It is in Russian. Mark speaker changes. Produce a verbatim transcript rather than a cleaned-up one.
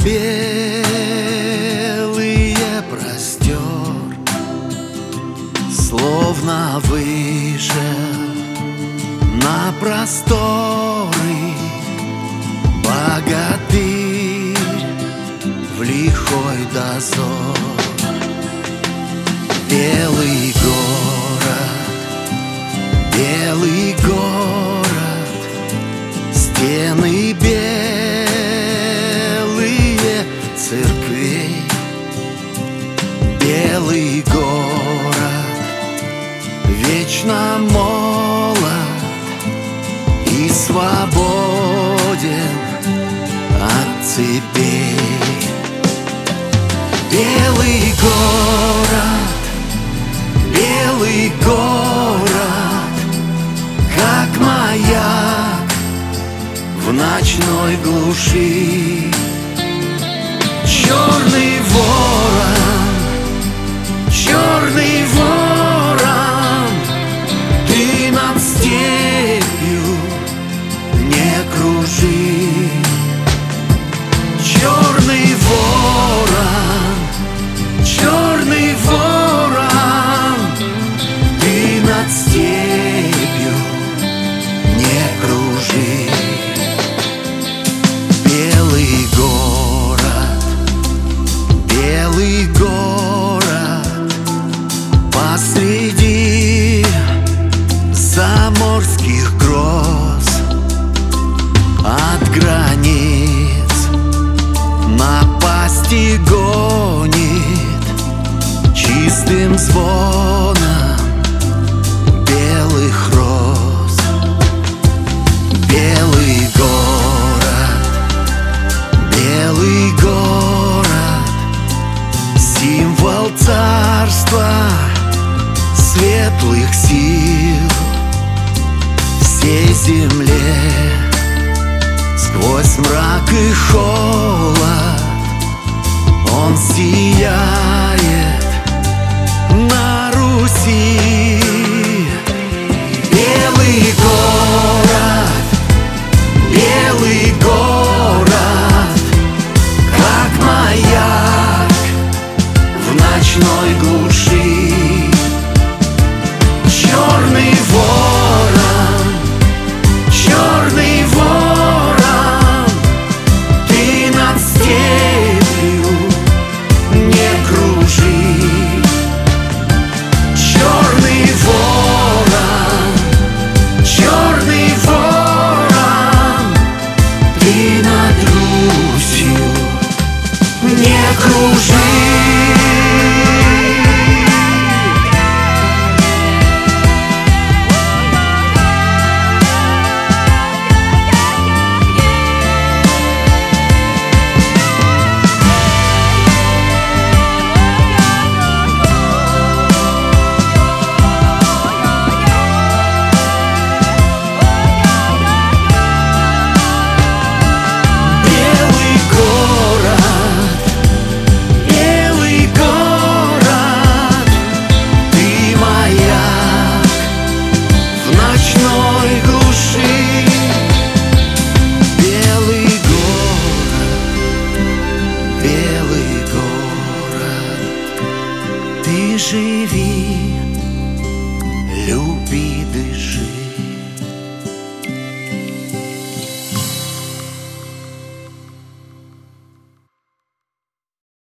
Speaker 1: белые простер, словно вышел на просторы богатырь в лихой дозор. Белый город, белый город, стены белые церквей. Белый город вечно молод и свободен от цепей. Белый город, белый город, как маяк в ночной глуши. Черный ворон, черный ворон, ты над степью не кружи. Черный ворон, черный ворон, ты над степью не кружи. Белый город, белый город, посреди заморских гроз, от границ напасти гонит чистым звоном белых роз. Белый город, белый город, символ царства светлых сил всей земле. Сквозь мрак и холод он сияет на Руси. Белый город, белый город, как маяк в ночной глуши. Черный ворон, черный ворон, ты над степью не кружи. Черный ворон, черный ворон, ты над Русью не кружи. Ты живи, люби, дыши.